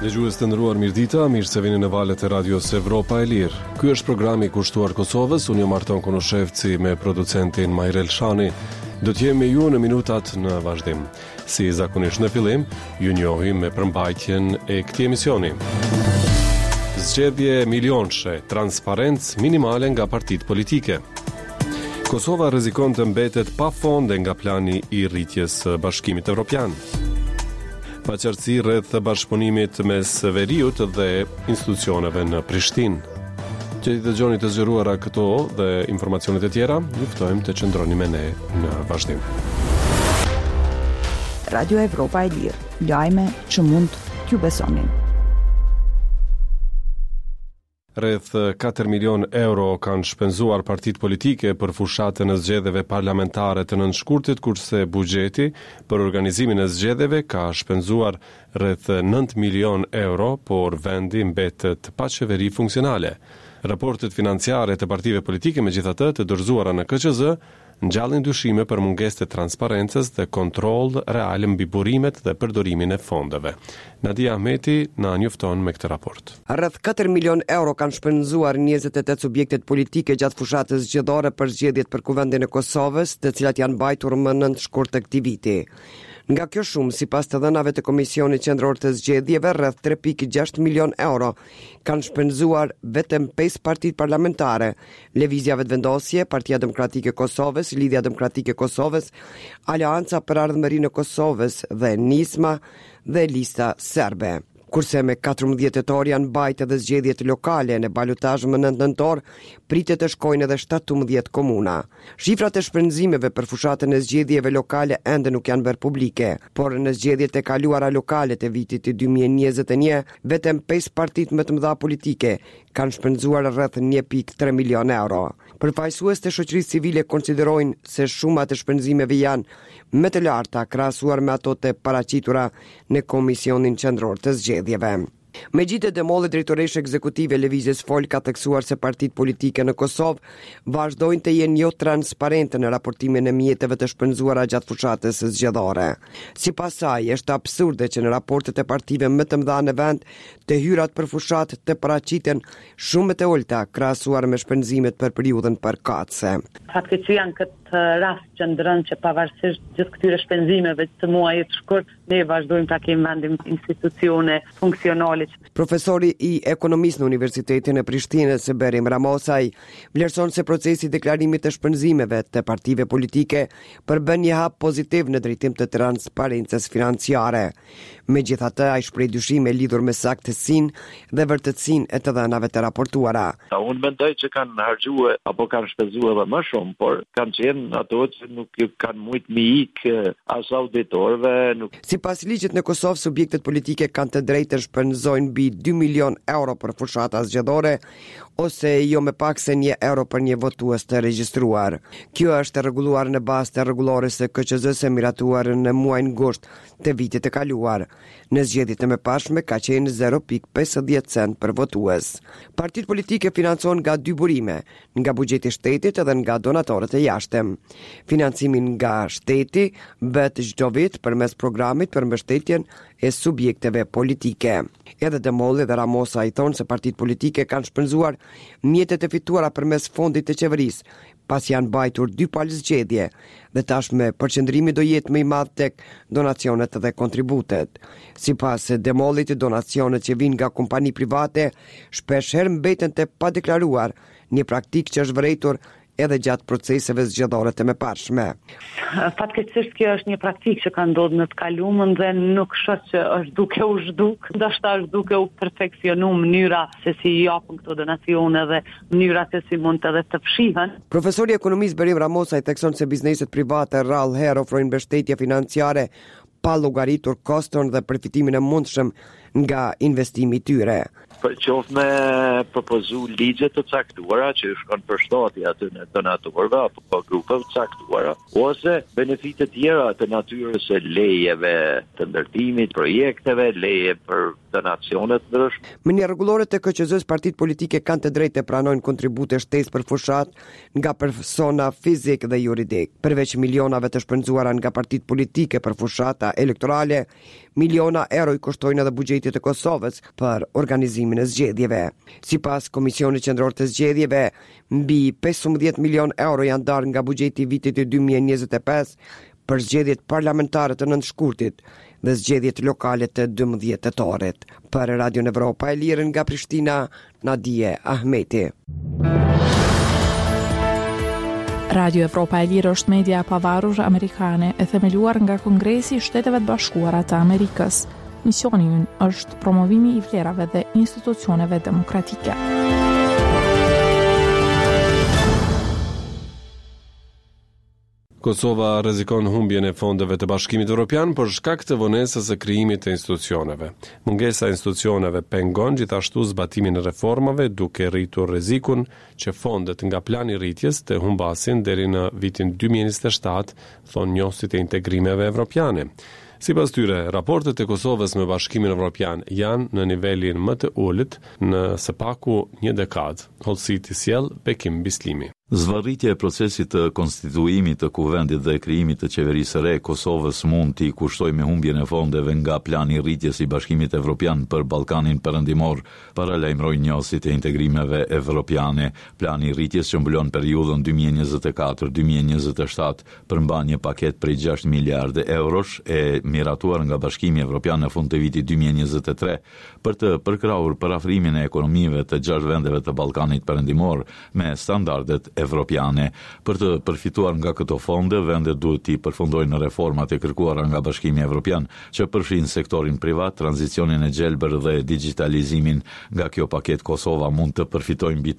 Dëgjues të nderuar, mirëdita, mirë se vini në valët e radios Evropa e Lirë. Ky është programi i kushtuar Kosovës. Unë jam Arton Konoshevci me producentin Majrel Shani. Do të jemi me ju në minutat në vazhdim. Si zakonisht në fillim, ju njohim me përmbajtjen e këtij emisioni. Zgjedhje milionshë, transparencë minimale nga partitë politike. Kosova rrezikon të mbetet pa fonde nga plani i rritjes së Bashkimit Evropian. Paqartësi rreth bashkëpunimit mes veriut dhe institucioneve në Prishtinë. Që të dëgjoni të zgjeruara këto dhe informacionet e tjera, ju ftojmë të qëndroni me ne në vazhdim. Radio Evropa e Lirë, lajme që mund t'ju besonin. Rreth 4 milion euro kanë shpenzuar partitë politike për fushatën e zgjedhjeve parlamentare të nënshkurtit, kurse buxheti për organizimin e zgjedhjeve ka shpenzuar rreth 9 milion euro, por vendi mbetet pa qeveri funksionale. Raportet financiare të partive politike, megjithatë, të dorëzuara në KQZ, ngjallin dyshime për mungesë të transparencës dhe kontroll real mbi burimet dhe përdorimin e fondeve. Nadia Ahmeti na njofton me këtë raport. Rreth 4 milion euro kanë shpenzuar 28 subjektet politike gjatë fushatës zgjedhore për zgjedhjet për Kuvendin e Kosovës, të cilat janë mbajtur më në shkurt të këtij viti. Nga kjo shumë, sipas të dhënave të Komisionit Qendror të Zgjedhjeve, rreth 3.6 milion euro kanë shpenzuar vetëm 5 partitë parlamentare: Lëvizja Vetëvendosje, Partia Demokratike e Kosovës, Lidhja Demokratike e Kosovës, Aleanca për Ardhmërinë e Kosovës dhe Nisma dhe Lista Serbe. Kurse me 14 tetor janë mbajtë edhe zgjedhjet lokale në balotazh më 9 nëntor, pritet të shkojnë edhe 17 komuna. Shifrat e shpenzimeve për fushatën e zgjedhjeve lokale ende nuk janë bërë publike, por në zgjedhjet e kaluara lokale të vitit 2021, vetëm 5 partitë më të mëdha politike kanë shpenzuar rreth 1.3 milion euro. Përfaqësues të shoqërisë civile konsiderojnë se shumat e shpenzimeve janë më të larta krahasuar me ato të paraqitura në Komisionin Qendror të Zgjedhjeve. Megjithëse Demolli, drejtoresha ekzekutive e Lëvizjes Fol, ka theksuar se partitë politike në Kosovë vazhdojnë të jenë jo transparente në raportimin e mjeteve të shpenzuara gjatë fushatës së zgjedhore. Sipas saj, është absurde që në raportet e partive më të mëdha në vend të hyrat për fushatë të paraqiten shumë të ulta krahasuar me shpenzimet për periudhën përkatëse. Fatkeqësia në këtë rast qëndron që pavarësisht gjithë këtyre shpenzimeve të muajit të shkurt, ne vazhdojmë ta kemi vendim institucione funksionale. Profesori i ekonomisë në Universitetin e Prishtinës, Berim Ramosaj, vlerëson se procesi i deklarimit të shpenzimeve të partive politike përbën një hap pozitiv në drejtim të transparencës financiare. Megjithatë, ai shpreh dyshime lidhur me saktësinë dhe vërtetësinë e të dhënave të raportuara. Unë mendoj që kanë harxuar apo kanë shpenzuar edhe më shumë, por kanë qenë ato që nuk kanë shumë mijik as auditorëve. Sipas ligjit në Kosovë, subjektet politike kanë të drejtë të shpenzojnë mbi 2 milion euro për fushata zgjedhore, ose jo më pak se 1 euro për një votues të regjistruar. Kjo është rregulluar në bazë të rregullores së KQZ-s miratuar në muajin gusht të vitit të kaluar. Në zgjedhjet e mëparshme ka qenë 0.50 cent për votues. Partitë politike financohen nga dy burime, nga buxheti i shtetit dhe nga donatorët e jashtëm. Financimin nga shteti bëhet çdo vit përmes programit për mbështetjen e subjekteve politike. Edhe Demolli dhe Ramosa i thonë se partitë politike kanë shpenzuar mjetet e fituara përmes fondit të qeverisë, pas janë mbajtur 2 palë zgjedhje dhe tashmë përqendrimi do jetë më i madh tek donacionet dhe kontributet. Sipas Demollit, donacionet që vijnë nga kompani private shpeshherë mbeten të padeklaruar, një praktikë që është vërejtur edhe gjatë proceseve zgjedhore të mëparshme. Fatkeqësisht kjo është një praktikë që ka ndodhur në të kaluamën dhe nuk shoh që është duke u zhduk, ndoshta është duke u perfeksionuar mënyra se si japën këto donacione dhe mënyra se si mund edhe të fshihen. Profesori i ekonomisë Berim Ramosa i thekson se bizneset private rrallëherë ofrojnë mbështetje financiare pa llogaritur koston dhe përfitimin e mundshëm nga investimi i tyre. Për qoftë me propozu ligje të caktuara që shkon për shtatja të donatorëve apo grupeve të caktuara, ose benefite tjera të natyrës së lejeve të ndërtimit, projekteve, leje për donacionet ndryshme. Me një rregullore të KQZ-s, partitë politike kanë të drejtë të pranojnë kontribute shtesë për fushat nga persona fizik dhe juridik. Përveç milionave të shpenzuara nga partitë politike për fushata elektorale, miliona euro i kushtojnë edhe buxhetit të Kosovës për organizimin e zgjedhjeve. Sipas Komisionit Qendror të Zgjedhjeve, mbi 15 milion euro janë darë nga buxheti i vitit 2025 për zgjedhjet parlamentare të nëntëshkurtit dhe zgjedhjet lokale të 12 tetorit. Për Radio Evropa e Lirë nga Prishtina, Nadije Ahmeti. Radio Evropa e Lirë është media e pavarur amerikane e themeluar nga Kongresi i Shteteve të Bashkuara të Amerikës. Misioni i ynë është promovimi i vlerave dhe institucioneve demokratike. Kosova rrezikon humbjen e fondeve të Bashkimit Evropian për shkak të vonesës së krijimit të institucioneve. Mungesa e institucioneve pengon gjithashtu zbatimin e reformave, duke rritur rrezikun që fondet nga plani rritjes të humbasin deri në vitin 2027, thon njohësit e integrimeve evropiane. Sipas tyre, raportet e Kosovës me Bashkimin Evropian janë në nivelin më të ulët në së paku një dekadë, hollësiti sjell Bekim Bislimi. Zvarritja e procesit të konstituimit të kuvendit dhe krijimit të qeverisë së re Kosovës mund t'i kushtojë me humbjen e fondeve nga plani rritjes i Bashkimit Evropian për Ballkanin Perëndimor, paralajmërojnë njohësit e integrimeve evropiane. Plani rritjes që mbulon periudhën 2024-2027 përmban një paket prej 6 miliardë eurosh e miratuar nga Bashkimi Evropian në fund të vitit 2023 për të përkrahur parafrimin e ekonomive të 6 vendeve të Ballkanit Perëndimor me standardet evropiane. Për të përfituar nga këto fonde, vendet duhet t'i përfundojnë reformat e kërkuara nga Bashkimi Evropian, që përfshin sektorin privat, tranzicionin e gjelbër dhe digitalizimin. Nga kjo paket Kosova mund të përfitojë mbi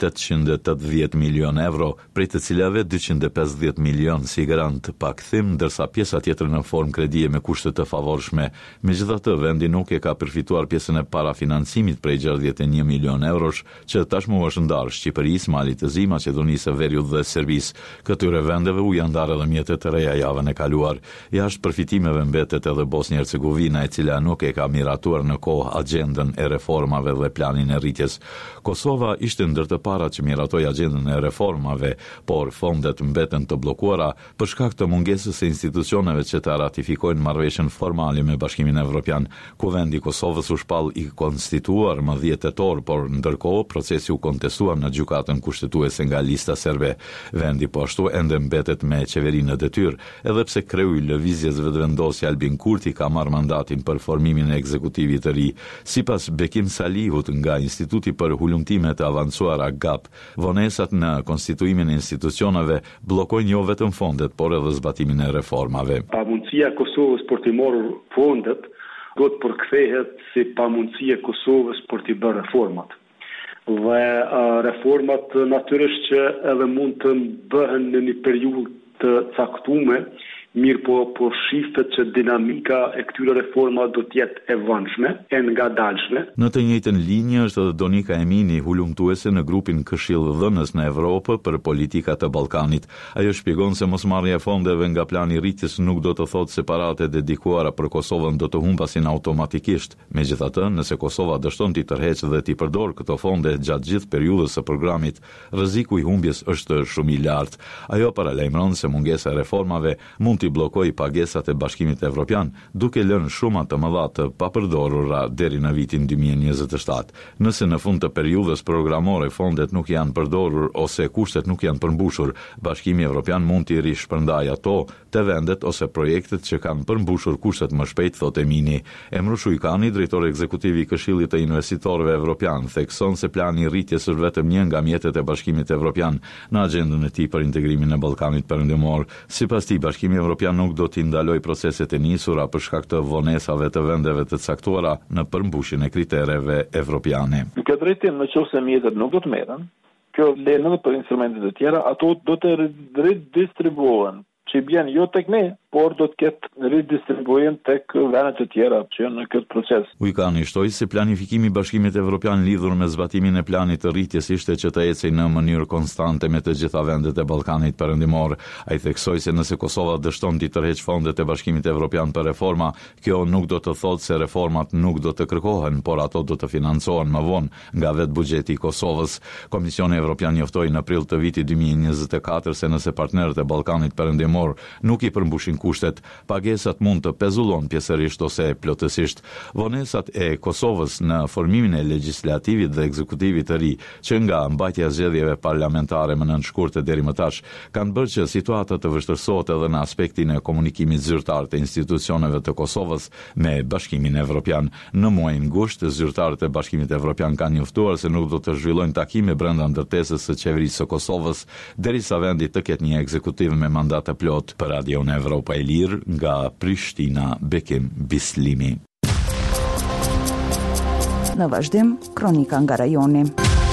880 milion euro, prej të cilave 250 milion si garant pakthim, ndërsa pjesa tjetër në formë kredie me kushte të favorshme. Megjithatë, vendi nuk e ka përfituar pjesën e parafinancimit prej 61 milion eurosh, që tashmë është ndarë Shqipërisë, Malit të Zi, Maqedonisë, dhe Serbisë. Këtyre vendeve u janë ndarë edhe mjetet të reja javën e kaluar. Jashtë përfitimeve mbetet edhe Bosnjë-Hercegovina, e cila nuk e ka miratuar në kohë agjendën e reformave dhe planin e rritjes. Kosova ishte ndër të parat që miratoi agjendën e reformave, por fondet mbeten të bllokuara për shkak të mungesës së institucioneve që të ratifikojnë marrëveshjen formale me Bashkimin Evropian. Kuvendi i Kosovës u shpall i konstituar më 10 tetor, por ndërkohë procesi u kontestua në gjykatën kushtetuese nga lista serbe. Vendi po ashtu ende mbetet me qeverinë në detyrë, edhe pse kreu i lëvizjes vetëvendosje Albin Kurti ka marrë mandatin për formimin e ekzekutivit të ri. Sipas Bekim Salihut nga Instituti për Hulumtime të Avancuara GAP, vonesat në konstituimin e institucioneve bllokojnë jo vetëm fondet, por edhe zbatimin e reformave. Pamundësia e Kosovës për të marrë fondet do të përkthehet si pamundësia e Kosovës për të bërë reformat. Dhe reformat natyrisht që edhe mund të bëhen në një periudhë të caktuar, mirë po shifet që dinamika e këtyre reforma do t'jetë e vëndshme, e ngadalshme. Në të njëjtën linjë është edhe Donika Emini, hulumtuese në grupin Këshillëdhënës në Evropë për politikat e Ballkanit. Ajo shpjegon se mosmarrja e fondeve nga plani rritjes nuk do të thotë se paratë dedikuara për Kosovën do të humbasin automatikisht. Megjithatë, nëse Kosova dështon t'i tërheqë dhe t'i përdor këto fonde gjatë gjithë periudhës së programit, rreziku i humbjes është shumë i lartë. Ajo paralajmëron se mungesa e reformave mund t'i bllokoj pagesat e Bashkimit Evropian, duke lënë shuma të mëdha të papërdorura deri në vitin 2027. Nëse në fund të periudhës programore fondet nuk janë përdorur ose kushtet nuk janë përmbushur, Bashkimi Evropian mund t'i rishpërndajë ato te vendet ose projektet që kanë përmbushur kushtet më shpejt, thotë Emini. Emru Shujkani, drejtori ekzekutiv i Këshillit të Investitorëve Evropian, thekson se plani i rritjes është vetëm një nga mjetet e Bashkimit Evropian në agjendën e tij për integrimin e Ballkanit Perëndimor. Sipas tij, Bashkimi Evropian nuk do t'i ndaloj proceset e nisura për shkak të vonesave të vendeve të caktuara në përmbushjen e kritereve evropiane. Në këtë drejtim, nëse mjetet nuk do të merren, kjo lenë edhe për instrumentet e tjera, ato do të ridistribuohen, që bjen jo tek ne, por do të ketë ridistribuim tek vendet e tjera që janë në këtë proces. Ujkani shtoi se planifikimi i Bashkimit Evropian lidhur me zbatimin e planit të rritjes ishte që të ecej në mënyrë konstante me të gjitha vendet e Ballkanit Perëndimor. Ai theksoi se nëse Kosova dështon të tërheq fondet e Bashkimit Evropian për reforma, kjo nuk do të thotë se reformat nuk do të kërkohen, por ato do të financohen më vonë nga vetë buxheti i Kosovës. Komisioni Evropian njoftoi në prill të vitit 2024 se nëse partnerët e Ballkanit Perëndimor nuk i përmbushin kushtet, pagesat mund të pezullon pjesërisht ose plotësisht. Vonesat e Kosovës në formimin e legjislativit dhe ekzekutivit të ri, që nga mbajtja e zgjedhjeve parlamentare më nënshkurtë deri më tash, kanë bërë që situata të vështirësohet edhe në aspektin e komunikimit zyrtar të institucioneve të Kosovës me Bashkimin Evropian. Në muajin gusht, zyrtarët e Bashkimit Evropian kanë njoftuar se nuk do të zhvillojnë takime brenda ndërtesës së qeverisë së Kosovës derisa vendi të ketë një ekzekutiv me mandat të plot. Për Radion Evropa e Lirë, nga Prishtina, Bekim Bislimi. Në vazhdim, kronika nga rajoni.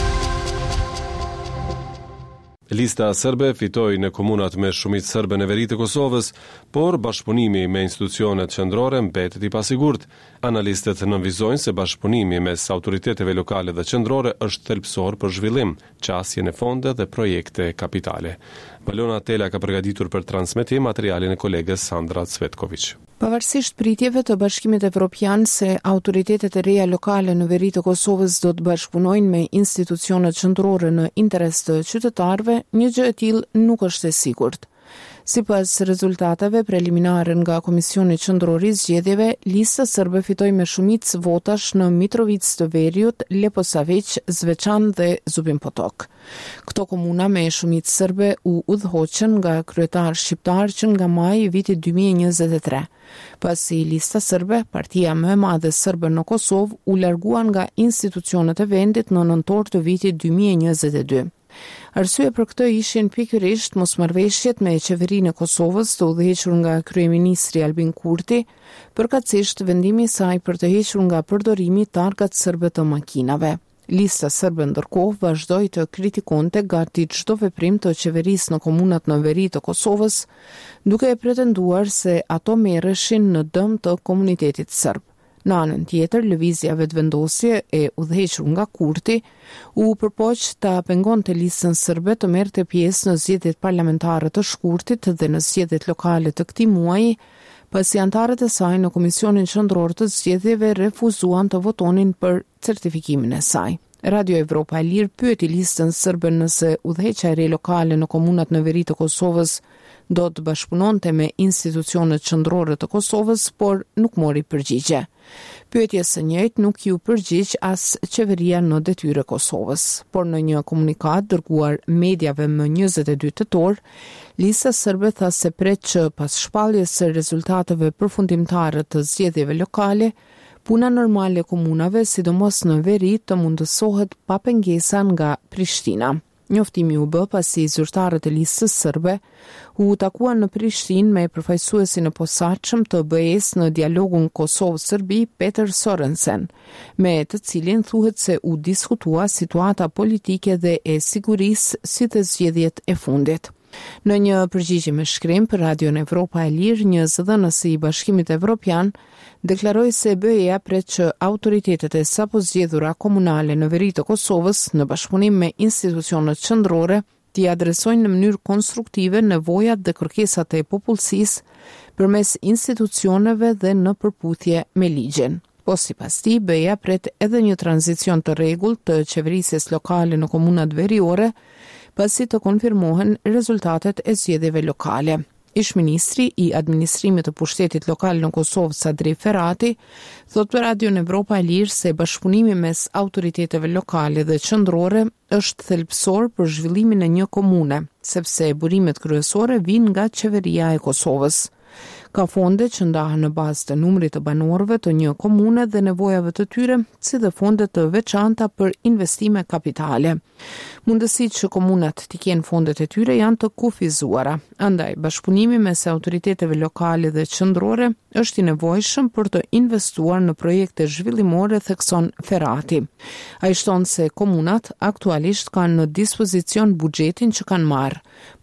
Lista serbe fitoi në komunat me shumicë serbe në veri të Kosovës, por bashkëpunimi me institucionet qendrore mbetet i pasigurt. Analistët nënvizojnë se bashkëpunimi mes autoriteteve lokale dhe qendrore është thelbësor për zhvillim, qasjen e fonde dhe projekte kapitale. Valona Tela ka përgatitur për transmetim materialin e kolegës Sandra Cvetković. Pavarësisht pritjeve të Bashkimit Evropian se autoritetet e reja lokale në veri të Kosovës do të bashkëpunojnë me institucionet qendrore në interes të qytetarëve, një gjë e tillë nuk është e sigurt. Sipas rezultateve preliminare nga Komisioni Qendror i Zgjedhjeve, lista serbe fitoi me shumicë votash në Mitrovic të Veriut, Leposavić, Zvečan dhe Zubin Potok. Këto komuna me shumicë serbe u udhëhoqën nga kryetar shqiptar që nga maji i vitit 2023. Pasi lista serbe, partia më e madhe serbe në Kosovë, u largua nga institucionet e vendit në nëntor të vitit 2022. Arsye për këtë ishin pikërisht mosmarrëveshjet me qeverinë e Kosovës të udhëhequr nga kryeministri Albin Kurti, përkatësisht vendimi i saj për të hequr nga përdorimi targat serbe të makinave. Lista serbe ndërkohë vazhdoi të kritikonte gati çdo veprim të qeverisë në komunat në veri të Kosovës, duke pretenduar se ato merreshin në dëm të komunitetit serb. Në anën tjetër, lëvizja vetëvendosje e udhëhequr nga Kurti u përpoq ta pengonte listën serbe të merrte pjesë në zgjedhjet parlamentare të shkurtit dhe në zgjedhjet lokale të këtij muaji, pasi anëtarët e saj në Komisionin Qendror të Zgjedhjeve refuzuan të votonin për certifikimin e saj. Radio Evropa e Lirë pyeti listën serbe nëse udhëheqja e re lokale në komunat në veri të Kosovës do të bashkëpunonte me institucionet qendrore të Kosovës, por nuk mori përgjigje. Pyetjes së njëjtë nuk ju përgjigj as qeveria në detyrë Kosovës, por në një komunikat dërguar mediave më 22 tetor, lista serbe tha se pret që pas shpalljes së rezultateve përfundimtare të zgjedhjeve lokale, puna normale e komunave, sidomos në veri, të mundësohet pa pengesa nga Prishtina. Njoftimi u bë pasi zyrtarët e listës serbe u takuan në Prishtinë me përfaqësuesin e posaçëm të BE-s në dialogun Kosovë-Serbi, Peter Sorensen, me të cilin thuhet se u diskutua situata politike dhe e sigurisë si të zgjedhjet e fundit. Në një përgjigje me shkrim për Radion Evropa e Lirë, një zëdhënës i Bashkimit Evropian deklaroi se BE-ja pret që autoritetet e sapo zgjedhura komunale në veri të Kosovës, në bashkëpunim me institucionet qendrore, t'i adresojnë në mënyrë konstruktive nevojat dhe kërkesat e popullsisë përmes institucioneve dhe në përputhje me ligjin. Po sipas tij, BE-ja pret edhe një tranzicion të rregullt të qeverisjes lokale në komunat veriore, pasi të konfirmohen rezultatet e zgjedhjeve lokale. Ish-ministri i administrimit të pushtetit lokal në Kosovë, Sadri Ferati, thot për Radion Evropa e Lirë se bashkëpunimi mes autoriteteve lokale dhe qendrore është thelbësor për zhvillimin e një komune, sepse burimet kryesore vijnë nga qeveria e Kosovës. Ka fonde që ndahen në bazë të numrit të banorëve të një komune dhe nevojave të tyre, si dhe fonde të veçanta për investime kapitale. Mundësitë që komunat të kenë fondet e tyre janë të kufizuara. Andaj, bashkëpunimi mes autoriteteve lokale dhe qendrore është i nevojshëm për të investuar në projekte zhvillimore, thekson Ferati. Ai shton se komunat aktualisht kanë në dispozicion buxhetin që kanë marrë,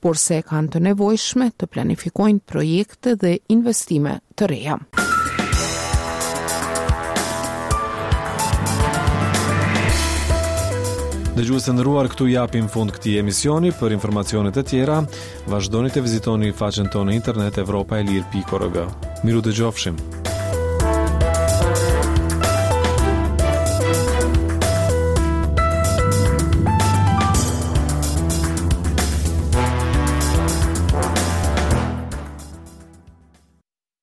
por se kanë të nevojshme të planifikojnë projekte dhe investime të reja. Dëgjues të nderuar, këtu japim fund këtij emisioni. Për informacionet e tjera, vazhdoni të vizitoni faqen tonë në internet evropaelir.org. Miru dëgjofshim.